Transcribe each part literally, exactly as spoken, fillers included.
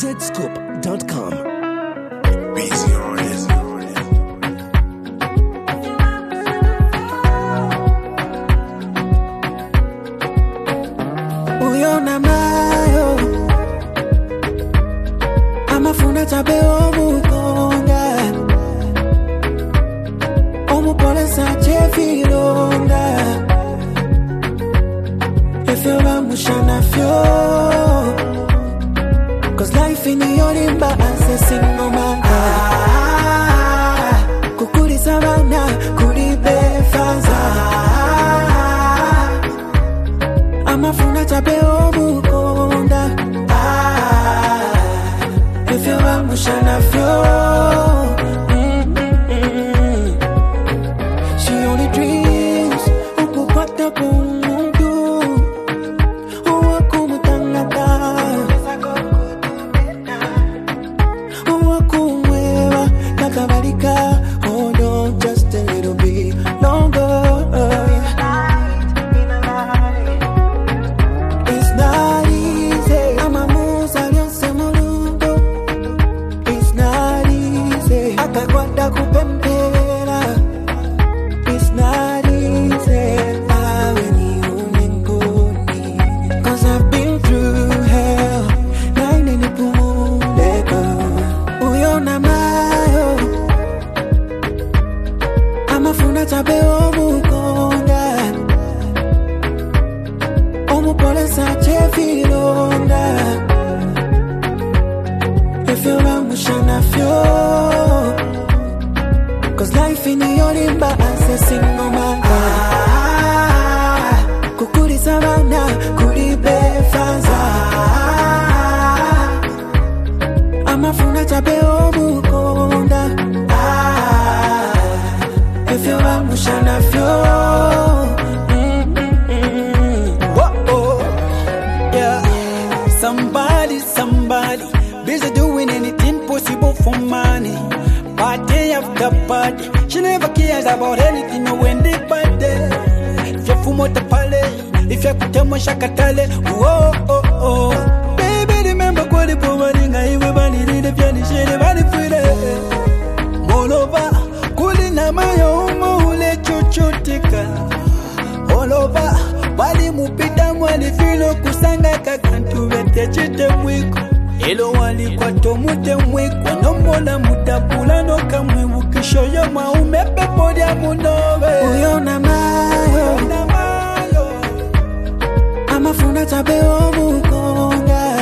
zscoop dot com. Busy artist. Uyona mayo amafuna tabe omukonga omupole sache filonga efyo bamushana fyo cause life in yorimba anse singoma ah, kukuri sabana kuri befaza amafuna tabe omukonda ah, efyo bamushana fyo mm-mm-mm. She only dreams ukupata kumuntu uwakumutangata uwakumweba nakabalika. Hold on just a little bit longer. Tabe omukonda omupole sache filonda efyo bamushana fyo cause life in yorimba anse singoma ah, kukuri sabana kuri befaza amafuna tabe omukonda efyo bamushana fyo mm-mm-mm. Whoa, yeah. Somebody, somebody busy doing anything possible for money. Party after party, she never cares about anything or when they party. If you fumo tapale, if you kutemo shakatale, whoa, oh, oh. Baby, remember kwa di pomari nga iwe bani ride vyani shene bani fride. Molova kulina mayo umo ule chuchutika all over wali mupita mwali filo kusanga kakantu vete chite mwiko elo wali kwa tomute mwiko nomona mutapula no kamwe ukisho yo maume pepo dia munove. Uyona mayo amafuna tabe omukonga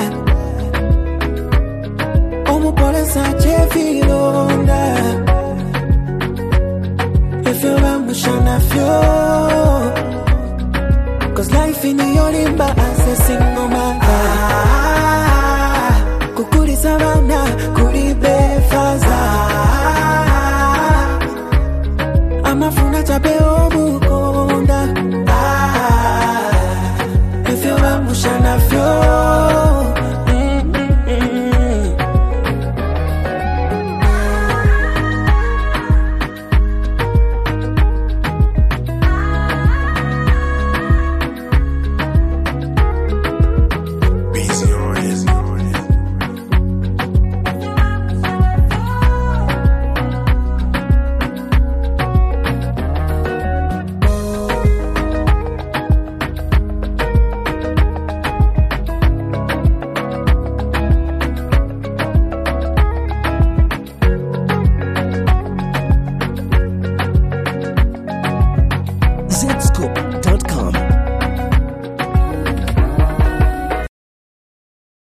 omupole sache filonga efyo bamushana fyo cause life in yorimba anse singoma ah, kukuri sabana kuri befaza amafuna tabe omukonda ah, efyo bamushana fyo. zscoop